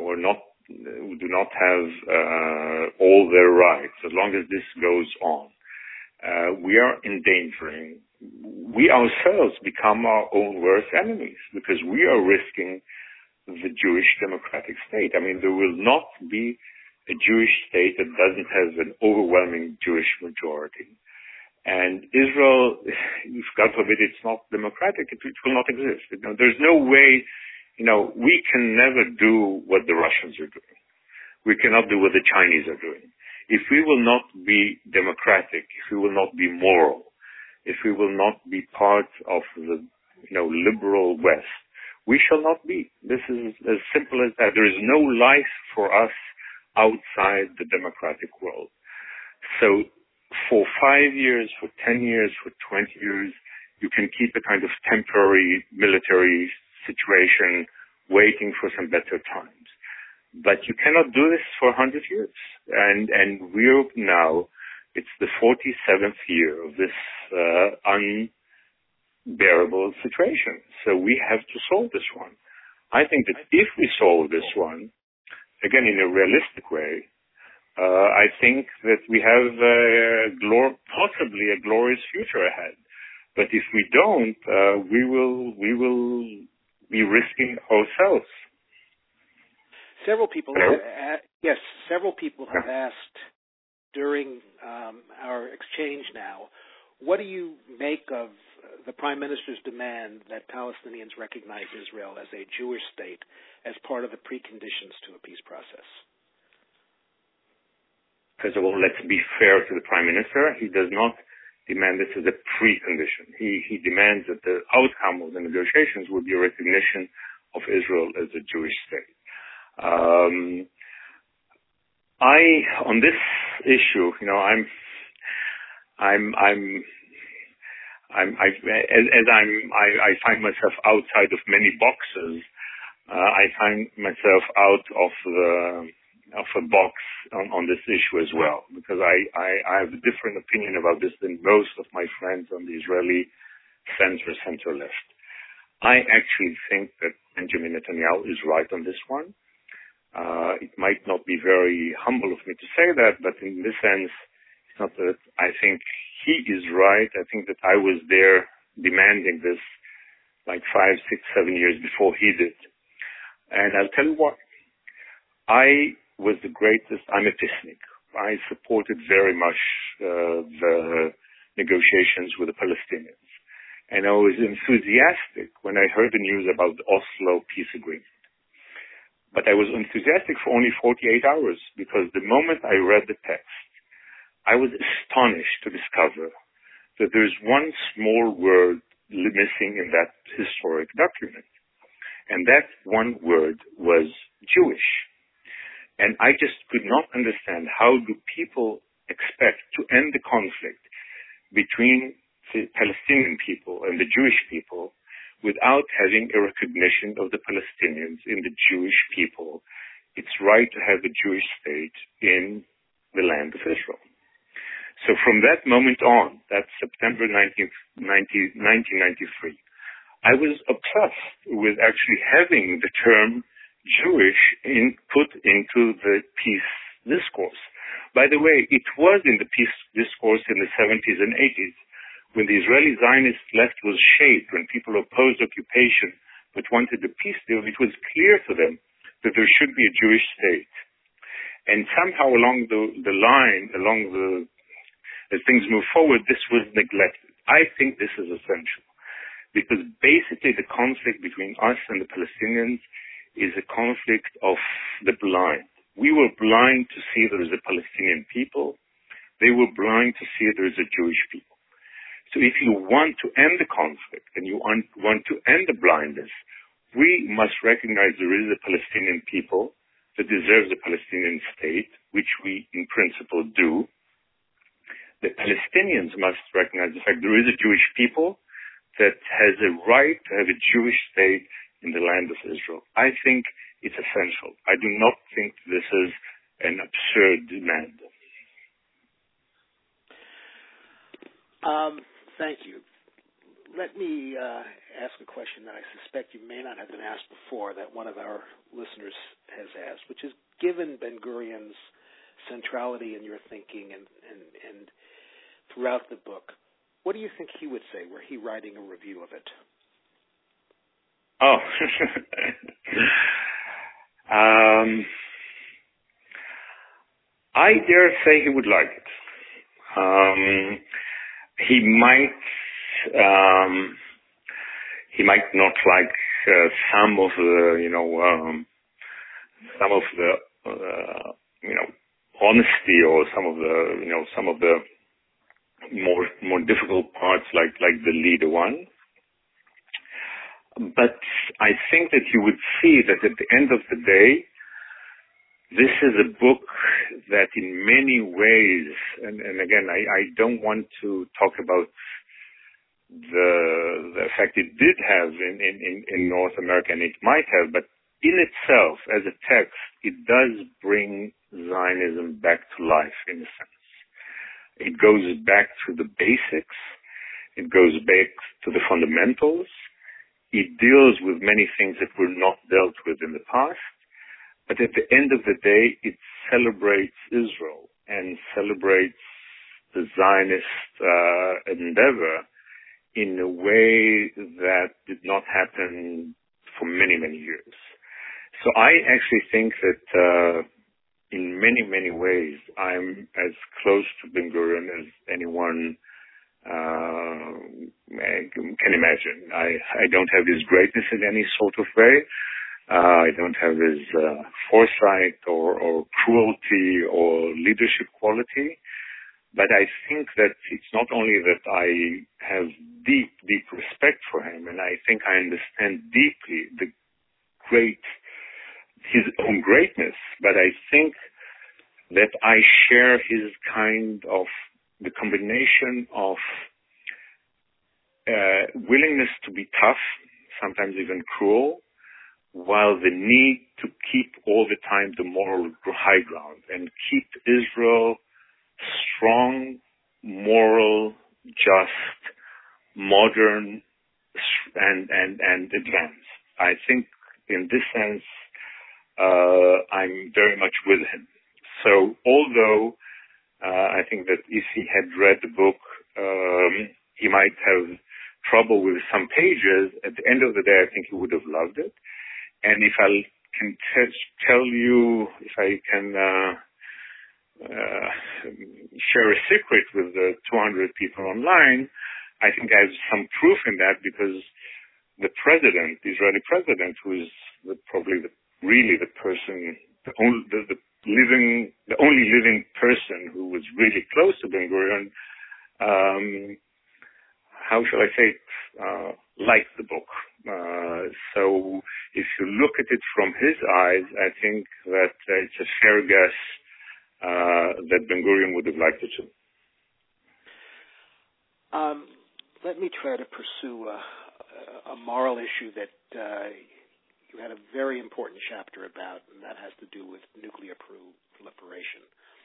all their rights, as long as this goes on, we are endangering. We ourselves become our own worst enemies because we are risking the Jewish democratic state. I mean, there will not be a Jewish state that doesn't have an overwhelming Jewish majority. And Israel, if God forbid it's not democratic, it will not exist. There's no way, we can never do what the Russians are doing. We cannot do what the Chinese are doing. If we will not be democratic, if we will not be moral, if we will not be part of the, liberal West, we shall not be. This is as simple as that. There is no life for us outside the democratic world. So for 5 years, for 10 years, for 20 years, you can keep a kind of temporary military situation waiting for some better times. But you cannot do this for 100 years. And we're now, it's the 47th year of this unbearable situation. So we have to solve this one. I think that if we solve this one, again, in a realistic way, I think that we have possibly a glorious future ahead. But if we don't, we will be risking ourselves. Several people have asked during our exchange now, what do you make of the Prime Minister's demand that Palestinians recognize Israel as a Jewish state as part of the preconditions to a peace process? First of all, let's be fair to the Prime Minister. He does not demand this as a precondition. He demands that the outcome of the negotiations would be a recognition of Israel as a Jewish state. On this issue, I find myself outside of many boxes. I find myself out of a box on this issue as well, because I have a different opinion about this than most of my friends on the Israeli center left. I actually think that Benjamin Netanyahu is right on this one. It might not be very humble of me to say that, but in this sense, it's not that I think he is right. I think that I was there demanding this like 5, 6, 7 years before he did. And I'll tell you what, I was the greatest, I'm a peacenik. I supported very much the negotiations with the Palestinians. And I was enthusiastic when I heard the news about the Oslo peace agreement. But I was enthusiastic for only 48 hours, because the moment I read the text, I was astonished to discover that there's one small word missing in that historic document. And that one word was Jewish. And I just could not understand, how do people expect to end the conflict between the Palestinian people and the Jewish people without having a recognition of the Palestinians in the Jewish people? It's right to have a Jewish state in the land of Israel. So from that moment on, that's September 1993, I was obsessed with actually having the term Jewish put into the peace discourse. By the way, it was in the peace discourse in the 70s and 80s, when the Israeli Zionist left was shaped, when people opposed occupation but wanted a peace deal, it was clear to them that there should be a Jewish state. And somehow along the line, as things move forward, this was neglected. I think this is essential, because basically the conflict between us and the Palestinians is a conflict of the blind. We were blind to see there is a Palestinian people. They were blind to see there is a Jewish people. So if you want to end the conflict and you want to end the blindness, we must recognize there is a Palestinian people that deserves a Palestinian state, which we in principle do. The Palestinians must recognize the fact there is a Jewish people that has a right to have a Jewish state in the land of Israel. I think it's essential. I do not think this is an absurd demand. Thank you. Let me ask a question that I suspect you may not have been asked before, that one of our listeners has asked, which is, given Ben-Gurion's centrality in your thinking and throughout the book, what do you think he would say were he writing a review of it? Oh, I dare say he would like it. He might not like some of the honesty, or some of the more difficult parts, like the leader one. But I think that you would see that at the end of the day, this is a book that in many ways, and again, I don't want to talk about the effect it did have in North America, and it might have, but in itself, as a text, it does bring Zionism back to life, in a sense. It goes back to the basics. It goes back to the fundamentals. It deals with many things that were not dealt with in the past. But at the end of the day, it celebrates Israel and celebrates the Zionist endeavor in a way that did not happen for many, many years. So I actually think that in many, many ways, I'm as close to Ben-Gurion as anyone can imagine. I don't have his greatness in any sort of way. I don't have his foresight or cruelty or leadership quality. But I think that it's not only that I have deep, deep respect for him, and I think I understand deeply his own greatness, but I think that I share his kind of, the combination of willingness to be tough, sometimes even cruel, while the need to keep all the time the moral high ground and keep Israel strong, moral, just, modern, and advanced. I think in this sense, I'm very much with him. So although I think that if he had read the book, he might have trouble with some pages, at the end of the day, I think he would have loved it. And if I can tell you, if I can share a secret with the 200 people online, I think I have some proof in that, because the president, the Israeli president, who is really the person, the only living person who was really close to Ben-Gurion, how shall I say it, liked the book. So if you look at it from his eyes, I think that it's a fair guess that Ben-Gurion would have liked it too. Let me try to pursue a moral issue that you had a very important chapter about, and that has to do with nuclear proliferation.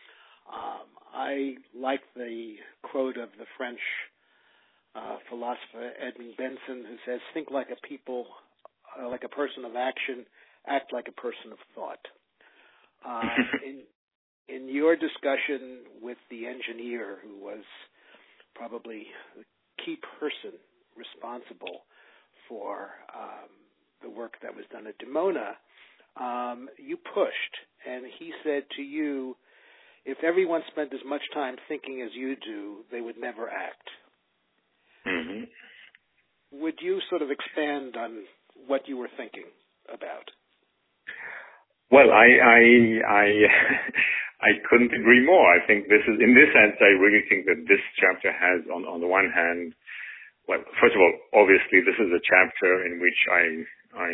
I like the quote of the French philosopher Edmund Benson, who says, "Think like a person of action, act like a person of thought." In your discussion with the engineer, who was probably the key person responsible for the work that was done at Dimona, you pushed, and he said to you, if everyone spent as much time thinking as you do, they would never act. Mm-hmm. Would you sort of expand on what you were thinking about? Well, I couldn't agree more. I think this is, in this sense, I really think that this chapter has, on the one hand, well, first of all, obviously, this is a chapter in which I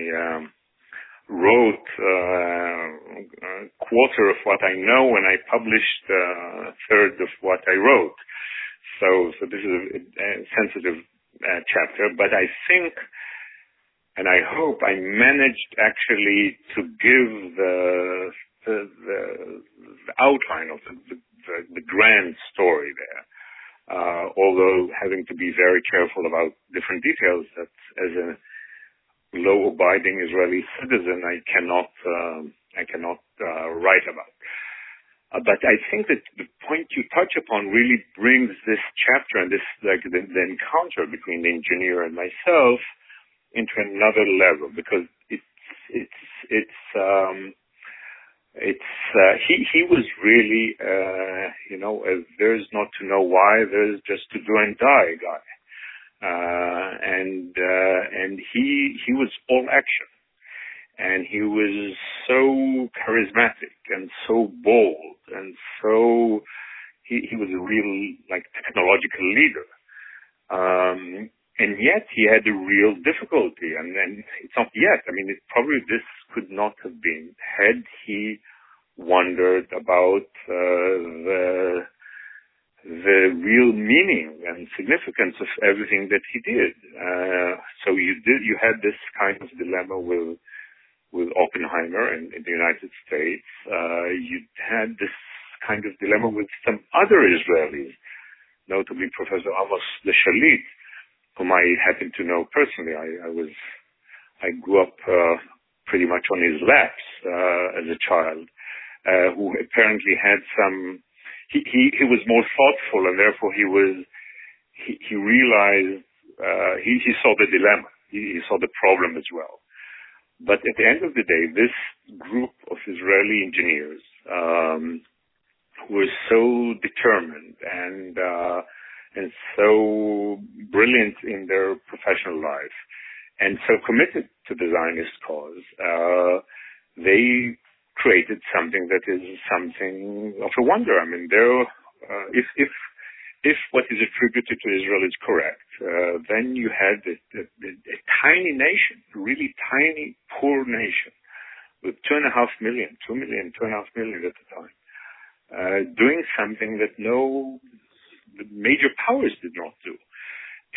wrote a quarter of what I know, and I published a third of what I wrote. So this is a sensitive chapter, but I think, and I hope I managed actually to give the outline of the grand story there. Although having to be very careful about different details that as a law-abiding Israeli citizen I cannot write about. But I think that the point you touch upon really brings this chapter and this, like the encounter between the engineer and myself into another level, because he was really, there's not to know why, there's just to do and die guy. And he was all action. And he was so charismatic and so bold and so, he was a real, technological leader. And yet he had a real difficulty, and it's not yet. I mean, this could not have been had he wondered about the real meaning and significance of everything that he did. So you had this kind of dilemma with Oppenheimer in the United States. You had this kind of dilemma with some other Israelis, notably Professor Amos Leshalit, whom I happen to know personally. I grew up pretty much on his laps as a child, who apparently had some. He was more thoughtful, and therefore he realized he saw the dilemma. He saw the problem as well. But at the end of the day, this group of Israeli engineers were so determined and so brilliant in their professional life and so committed to the Zionist cause, they created something that is something of a wonder. I mean, if what is attributed to Israel is correct, then you had a tiny nation, a really tiny, poor nation with 2.5 million at the time, doing something that no major powers did not do.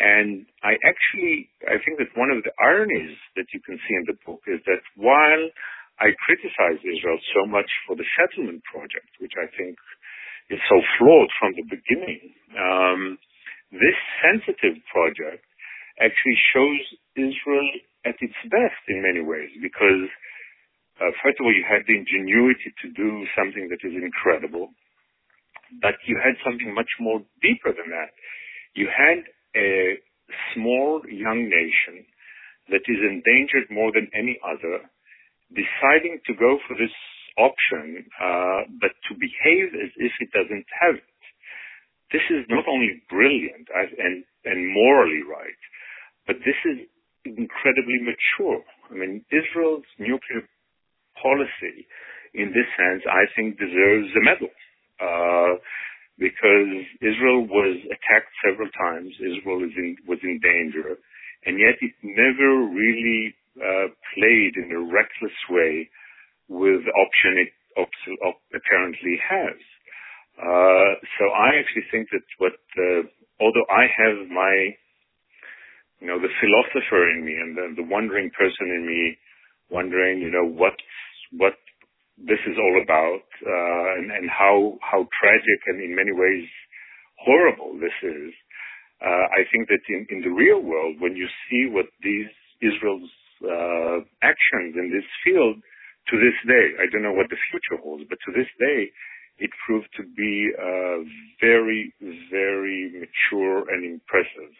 And I think that one of the ironies that you can see in the book is that while I criticize Israel so much for the settlement project, which I think is so flawed from the beginning, this sensitive project actually shows Israel at its best in many ways, because first of all, you had the ingenuity to do something that is incredible, but you had something much more deeper than that. You had a small young nation that is endangered more than any other, deciding to go for this option, but to behave as if it doesn't have it. This is not only brilliant and morally right, but this is incredibly mature. I mean, Israel's nuclear policy, in this sense, I think deserves a medal, because Israel was attacked several times. Israel was in danger, and yet it never really played in a reckless way with the option it apparently has. So I actually think that although I have my, the philosopher in me and the wondering person in me, wondering, what this is all about, and how tragic and in many ways horrible this is. I think that in the real world, when you see what Israel's actions in this field, to this day, I don't know what the future holds, but to this day, it proved to be very, very mature and impressive.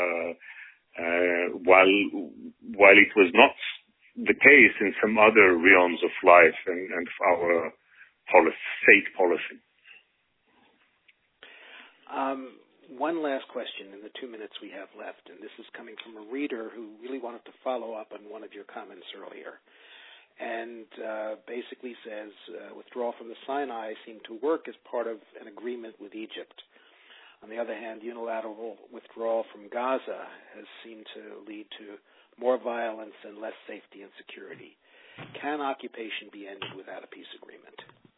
While it was not the case in some other realms of life and our state policy. One last question in the 2 minutes we have left, and this is coming from a reader who really wanted to follow up on one of your comments earlier, and basically says, withdrawal from the Sinai seemed to work as part of an agreement with Egypt. On the other hand, unilateral withdrawal from Gaza has seemed to lead to more violence and less safety and security. Can occupation be ended without a peace agreement?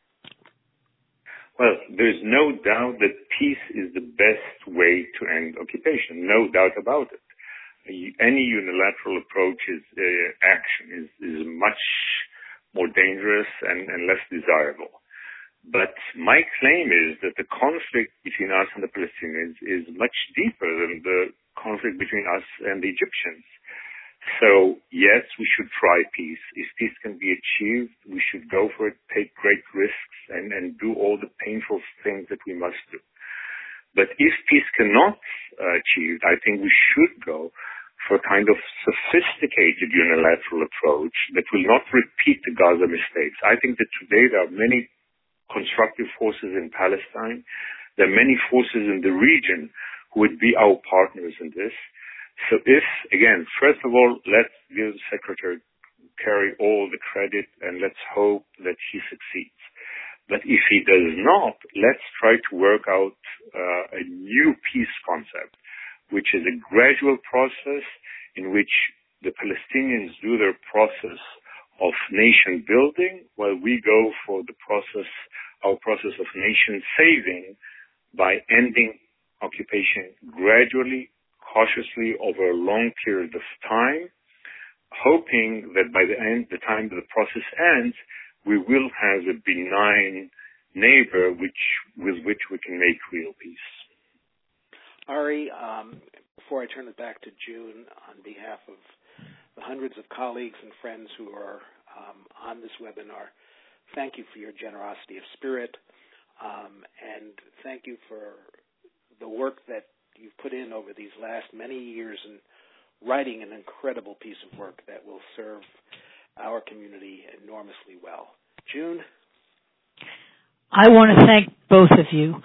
Well, there's no doubt that peace is the best way to end occupation. No doubt about it. Any unilateral approach action is much more dangerous and less desirable. But my claim is that the conflict between us and the Palestinians is much deeper than the conflict between us and the Egyptians. So, yes, we should try peace. If peace can be achieved, we should go for it, take great risks, and do all the painful things that we must do. But if peace cannot achieved, I think we should go for a kind of sophisticated unilateral approach that will not repeat the Gaza mistakes. I think that today there are many constructive forces in Palestine. There are many forces in the region who would be our partners in this. So first of all, let's give Secretary Kerry all the credit and let's hope that he succeeds. But if he does not, let's try to work out a new peace concept, which is a gradual process in which the Palestinians do their process of nation building while we go for our process of nation saving by ending occupation gradually, cautiously over a long period of time, hoping that by the time the process ends, we will have a benign neighbor with which we can make real peace. Ari, before I turn it back to June, on behalf of the hundreds of colleagues and friends who are on this webinar, thank you for your generosity of spirit, and thank you for the work that you've put in over these last many years in writing an incredible piece of work that will serve our community enormously well. June? I want to thank both of you.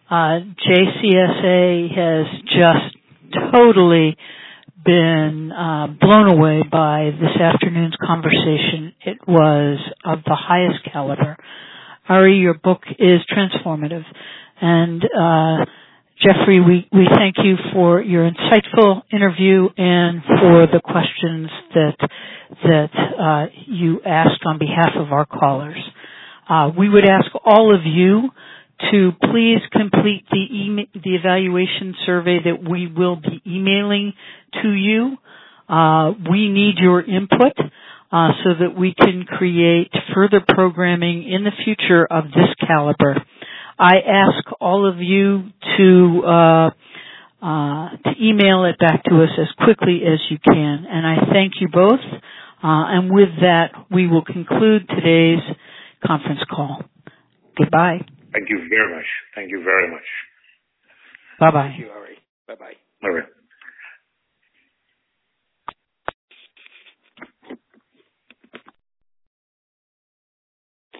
JCSA has just totally been blown away by this afternoon's conversation. It was of the highest caliber. Ari, your book is transformative. And Jeffrey, we thank you for your insightful interview and for the questions that you asked on behalf of our callers. We would ask all of you to please complete the evaluation survey that we will be emailing to you. We need your input so that we can create further programming in the future of this caliber. I ask all of you to email it back to us as quickly as you can. And I thank you both. And with that, we will conclude today's conference call. Goodbye. Thank you very much. Thank you very much. Bye-bye. Thank you, Ari. Bye-bye. All right.